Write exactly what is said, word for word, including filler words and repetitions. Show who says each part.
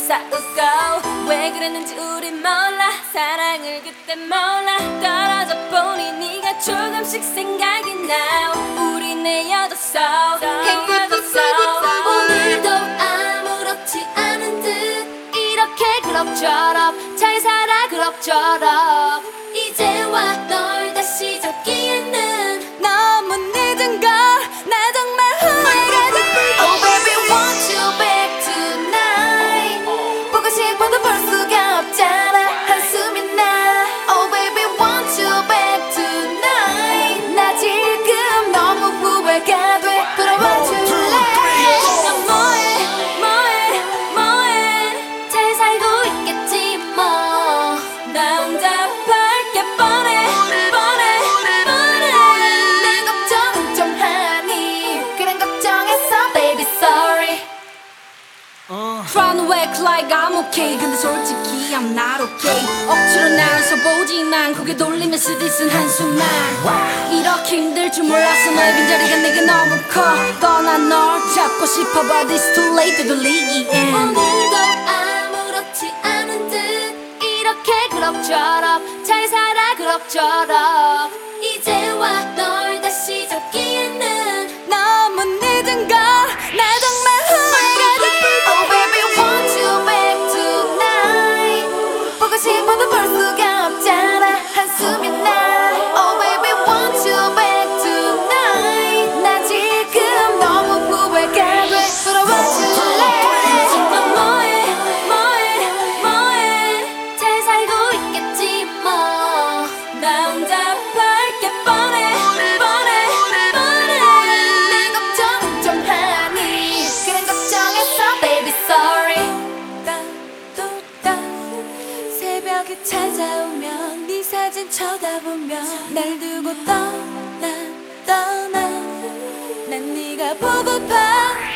Speaker 1: 싸우고 왜 그랬는지 우린 몰라. 사랑을 그때 몰라. 떨어져 보니 네가 조금씩 생각이 나. 우린 헤어졌어 헤어졌어. 오늘도 아무렇지 않은 듯 이렇게 그럭저럭 잘 살아 그럭저럭. 이제와 널 다시 잡기에는 너무 늦은 걸 나 정말 후회가 돼. Oh baby want you back tonight. 보고 싶어도 볼 수가 없잖아. 한숨이 나. Oh baby want you back tonight. 나 지금 너무 후회가 돼. 돌아와 줄래? 넌 뭐해 뭐해 뭐해. 잘 살고 있겠지 뭐. 나 혼자 밝게 뻔해 뻔해 뻔해. 내 걱정은 좀 하니. 그런 걱정했어 baby sorry.
Speaker 2: Trying to act like I'm okay 근데 솔직히 I'm not okay. 억지로 날 써보지만 고개 돌리면 쓰디쓴 한숨만. 이렇게 힘들 줄 몰랐어. 너의 빈자리가 내게 너무 커. 떠난 널 잡고 싶어 but it's too late to 돌리기엔.
Speaker 1: 오늘도 아무렇지 않은 듯 이렇게 그럭저럭 잘 살아 그럭저럭. 이제와 널 다시 잡기에는 너무 늦은 걸 나 정말 후회가 돼. Oh baby want you back tonight. 보고 싶어도 볼 수가 없잖아. 한숨이 나. Oh baby want you back tonight. 나 지금 너무 후회가 돼. 돌아와 줄래? 넌 뭐해 뭐해 뭐해. 잘 살고 있겠지 뭐. 나 혼자 밝게 뻔해 뻔해 뻔해. 내 걱정은 좀 하니. 그런 걱정했어 baby sorry. 따또따 새벽에 찾아오면 네 사진 쳐다보면 날 두고 떠나 떠나. 난 네가 보고파